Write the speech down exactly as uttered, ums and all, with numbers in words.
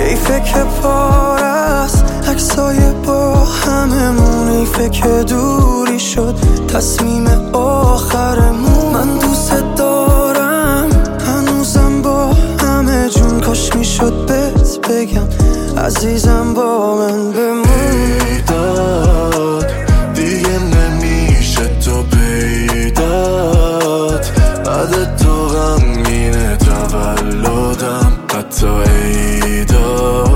حیفه که پار است عکسای با هممون، حیفه که دوری شد تصمیم آخرمون. من دوست دارم هنوزم با همه جون، کاش میشد بهت بگم عزیزم با من بمون.